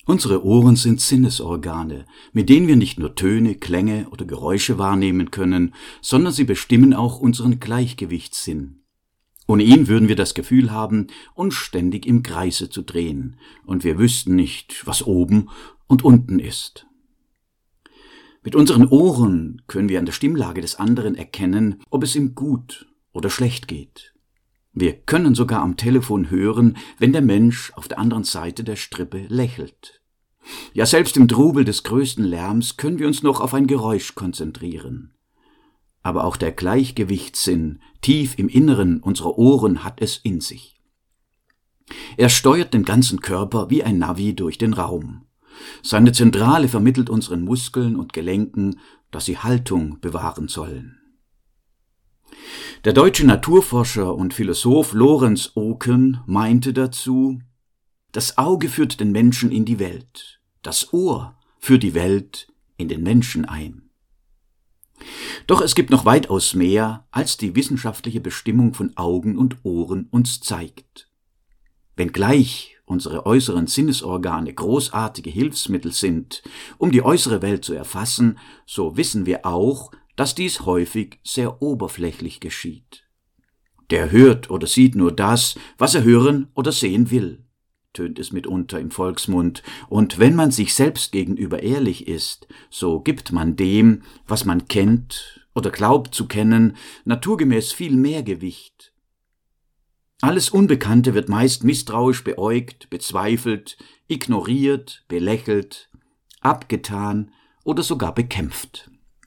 Unsere Ohren sind Sinnesorgane, mit denen wir nicht nur Töne, Klänge oder Geräusche wahrnehmen können, sondern sie bestimmen auch unseren Gleichgewichtssinn. Ohne ihn würden wir das Gefühl haben, uns ständig im Kreise zu drehen, und wir wüssten nicht, was oben und unten ist. Mit unseren Ohren können wir an der Stimmlage des anderen erkennen, ob es ihm gut oder schlecht geht. Wir können sogar am Telefon hören, wenn der Mensch auf der anderen Seite der Strippe lächelt. Ja, selbst im Trubel des größten Lärms können wir uns noch auf ein Geräusch konzentrieren. Aber auch der Gleichgewichtssinn tief im Inneren unserer Ohren hat es in sich. Er steuert den ganzen Körper wie ein Navi durch den Raum. Seine Zentrale vermittelt unseren Muskeln und Gelenken, dass sie Haltung bewahren sollen. Der deutsche Naturforscher und Philosoph Lorenz Oken meinte dazu: Das Auge führt den Menschen in die Welt, das Ohr führt die Welt in den Menschen ein. Doch es gibt noch weitaus mehr, als die wissenschaftliche Bestimmung von Augen und Ohren uns zeigt. Wenngleich unsere äußeren Sinnesorgane großartige Hilfsmittel sind, um die äußere Welt zu erfassen, so wissen wir auch, dass dies häufig sehr oberflächlich geschieht. Der hört oder sieht nur das, was er hören oder sehen will, tönt es mitunter im Volksmund, und wenn man sich selbst gegenüber ehrlich ist, so gibt man dem, was man kennt oder glaubt zu kennen, naturgemäß viel mehr Gewicht. Alles Unbekannte wird meist misstrauisch beäugt, bezweifelt, ignoriert, belächelt, abgetan oder sogar bekämpft.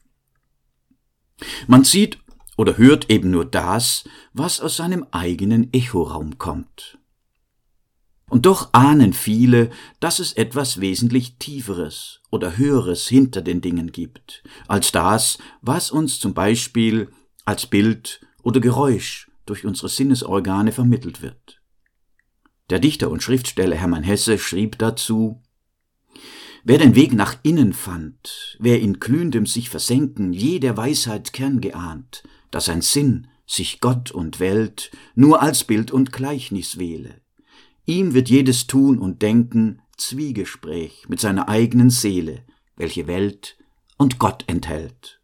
Man sieht oder hört eben nur das, was aus seinem eigenen Echoraum kommt. Und doch ahnen viele, dass es etwas wesentlich Tieferes oder Höheres hinter den Dingen gibt, als das, was uns zum Beispiel als Bild oder Geräusch durch unsere Sinnesorgane vermittelt wird. Der Dichter und Schriftsteller Hermann Hesse schrieb dazu: Wer den Weg nach innen fand, wer in glühendem sich versenken je der Weisheit Kern geahnt, dass ein Sinn sich Gott und Welt nur als Bild und Gleichnis wähle, ihm wird jedes Tun und Denken Zwiegespräch mit seiner eigenen Seele, welche Welt und Gott enthält.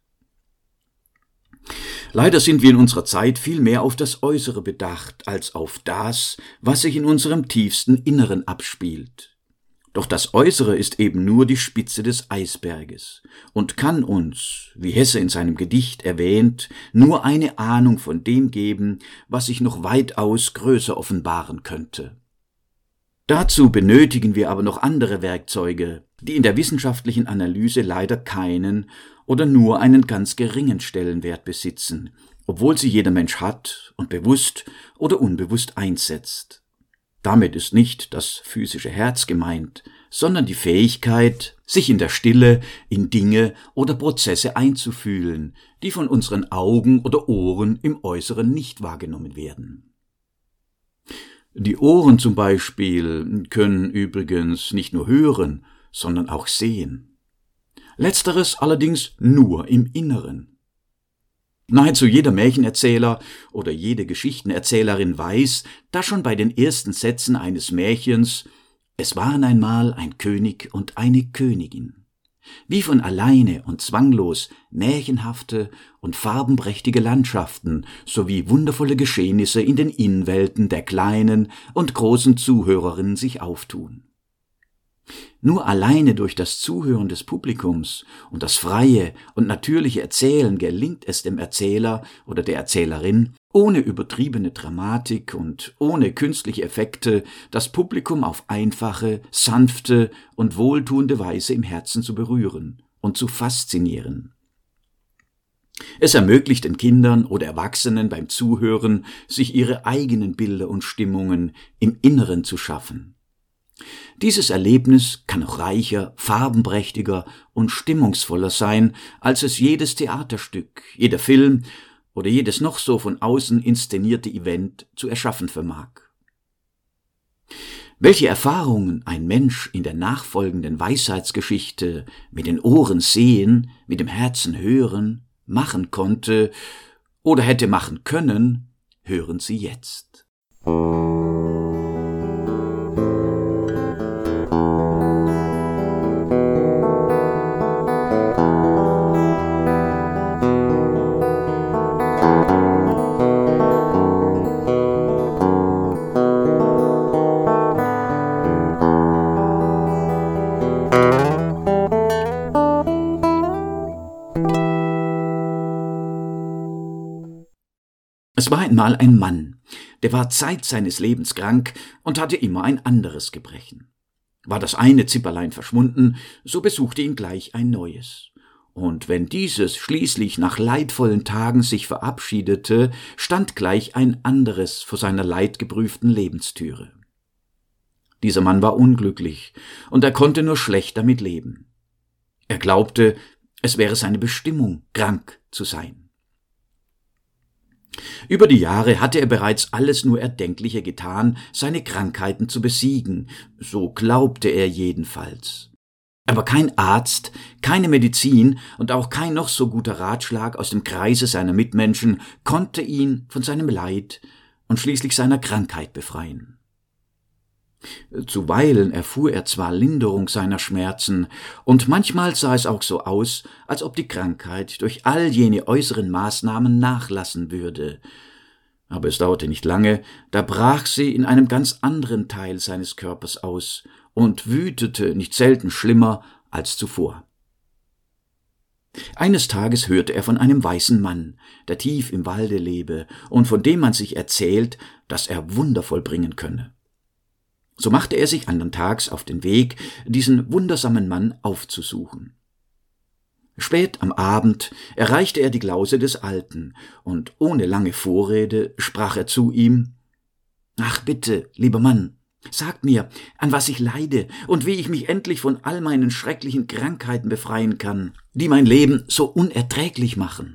Leider sind wir in unserer Zeit viel mehr auf das Äußere bedacht, als auf das, was sich in unserem tiefsten Inneren abspielt. Doch das Äußere ist eben nur die Spitze des Eisberges und kann uns, wie Hesse in seinem Gedicht erwähnt, nur eine Ahnung von dem geben, was sich noch weitaus größer offenbaren könnte. Dazu benötigen wir aber noch andere Werkzeuge, die in der wissenschaftlichen Analyse leider keinen oder nur einen ganz geringen Stellenwert besitzen, obwohl sie jeder Mensch hat und bewusst oder unbewusst einsetzt. Damit ist nicht das physische Herz gemeint, sondern die Fähigkeit, sich in der Stille in Dinge oder Prozesse einzufühlen, die von unseren Augen oder Ohren im Äußeren nicht wahrgenommen werden. Die Ohren zum Beispiel können übrigens nicht nur hören, sondern auch sehen. Letzteres allerdings nur im Inneren. Nahezu jeder Märchenerzähler oder jede Geschichtenerzählerin weiß, dass schon bei den ersten Sätzen eines Märchens „Es waren einmal ein König und eine Königin“ wie von alleine und zwanglos märchenhafte und farbenprächtige Landschaften sowie wundervolle Geschehnisse in den Innenwelten der kleinen und großen Zuhörerinnen sich auftun. Nur alleine durch das Zuhören des Publikums und das freie und natürliche Erzählen gelingt es dem Erzähler oder der Erzählerin, ohne übertriebene Dramatik und ohne künstliche Effekte das Publikum auf einfache, sanfte und wohltuende Weise im Herzen zu berühren und zu faszinieren. Es ermöglicht den Kindern oder Erwachsenen beim Zuhören, sich ihre eigenen Bilder und Stimmungen im Inneren zu schaffen. Dieses Erlebnis kann noch reicher, farbenprächtiger und stimmungsvoller sein, als es jedes Theaterstück, jeder Film oder jedes noch so von außen inszenierte Event zu erschaffen vermag. Welche Erfahrungen ein Mensch in der nachfolgenden Weisheitsgeschichte mit den Ohren sehen, mit dem Herzen hören, machen konnte oder hätte machen können, hören Sie jetzt. Es war einmal ein Mann, der war Zeit seines Lebens krank und hatte immer ein anderes Gebrechen. War das eine Zipperlein verschwunden, so besuchte ihn gleich ein neues. Und wenn dieses schließlich nach leidvollen Tagen sich verabschiedete, stand gleich ein anderes vor seiner leidgeprüften Lebenstüre. Dieser Mann war unglücklich, und er konnte nur schlecht damit leben. Er glaubte, es wäre seine Bestimmung, krank zu sein. Über die Jahre hatte er bereits alles nur Erdenkliche getan, seine Krankheiten zu besiegen, so glaubte er jedenfalls. Aber kein Arzt, keine Medizin und auch kein noch so guter Ratschlag aus dem Kreise seiner Mitmenschen konnte ihn von seinem Leid und schließlich seiner Krankheit befreien. Zuweilen erfuhr er zwar Linderung seiner Schmerzen, und manchmal sah es auch so aus, als ob die Krankheit durch all jene äußeren Maßnahmen nachlassen würde. Aber es dauerte nicht lange, da brach sie in einem ganz anderen Teil seines Körpers aus und wütete nicht selten schlimmer als zuvor. Eines Tages hörte er von einem weißen Mann, der tief im Walde lebe und von dem man sich erzählt, dass er Wunder vollbringen könne. So machte er sich andern Tags auf den Weg, diesen wundersamen Mann aufzusuchen. Spät am Abend erreichte er die Klause des Alten, und ohne lange Vorrede sprach er zu ihm: »Ach bitte, lieber Mann, sagt mir, an was ich leide und wie ich mich endlich von all meinen schrecklichen Krankheiten befreien kann, die mein Leben so unerträglich machen.«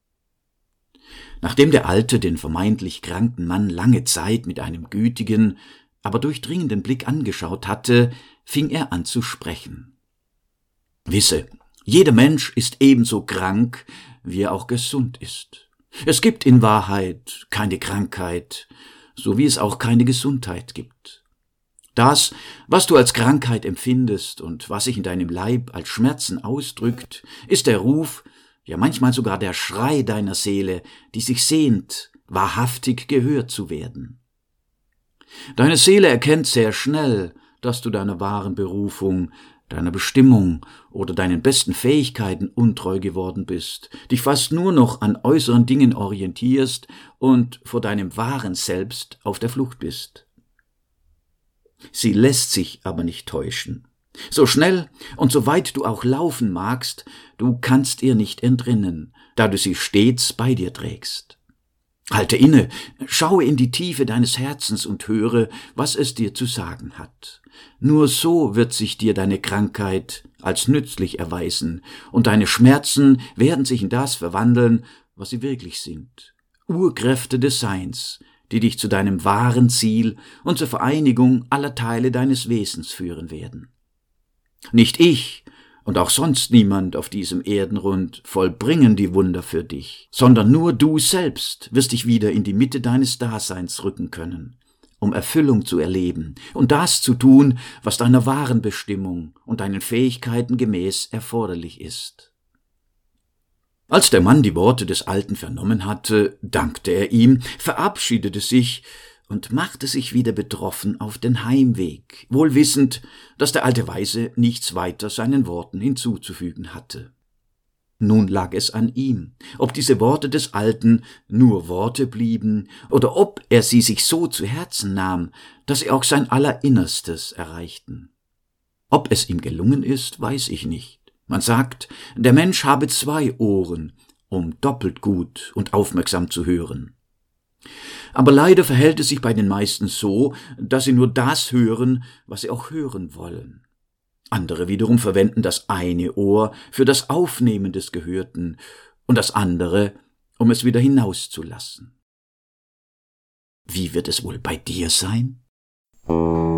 Nachdem der Alte den vermeintlich kranken Mann lange Zeit mit einem gütigen, aber durchdringenden Blick angeschaut hatte, fing er an zu sprechen. »Wisse, jeder Mensch ist ebenso krank, wie er auch gesund ist. Es gibt in Wahrheit keine Krankheit, so wie es auch keine Gesundheit gibt. Das, was du als Krankheit empfindest und was sich in deinem Leib als Schmerzen ausdrückt, ist der Ruf, ja manchmal sogar der Schrei deiner Seele, die sich sehnt, wahrhaftig gehört zu werden. Deine Seele erkennt sehr schnell, dass du deiner wahren Berufung, deiner Bestimmung oder deinen besten Fähigkeiten untreu geworden bist, dich fast nur noch an äußeren Dingen orientierst und vor deinem wahren Selbst auf der Flucht bist. Sie lässt sich aber nicht täuschen. So schnell und so weit du auch laufen magst, du kannst ihr nicht entrinnen, da du sie stets bei dir trägst. Halte inne, schaue in die Tiefe deines Herzens und höre, was es dir zu sagen hat. Nur so wird sich dir deine Krankheit als nützlich erweisen, und deine Schmerzen werden sich in das verwandeln, was sie wirklich sind. Urkräfte des Seins, die dich zu deinem wahren Ziel und zur Vereinigung aller Teile deines Wesens führen werden. Nicht ich und auch sonst niemand auf diesem Erdenrund vollbringen die Wunder für dich, sondern nur du selbst wirst dich wieder in die Mitte deines Daseins rücken können, um Erfüllung zu erleben und das zu tun, was deiner wahren Bestimmung und deinen Fähigkeiten gemäß erforderlich ist. Als der Mann die Worte des Alten vernommen hatte, dankte er ihm, verabschiedete sich und machte sich wieder betroffen auf den Heimweg, wohl wissend, dass der alte Weise nichts weiter seinen Worten hinzuzufügen hatte. Nun lag es an ihm, ob diese Worte des Alten nur Worte blieben oder ob er sie sich so zu Herzen nahm, dass sie auch sein Allerinnerstes erreichten. Ob es ihm gelungen ist, weiß ich nicht. Man sagt, der Mensch habe 2 Ohren, um doppelt gut und aufmerksam zu hören. Aber leider verhält es sich bei den meisten so, dass sie nur das hören, was sie auch hören wollen. Andere wiederum verwenden das eine Ohr für das Aufnehmen des Gehörten und das andere, um es wieder hinauszulassen. Wie wird es wohl bei dir sein?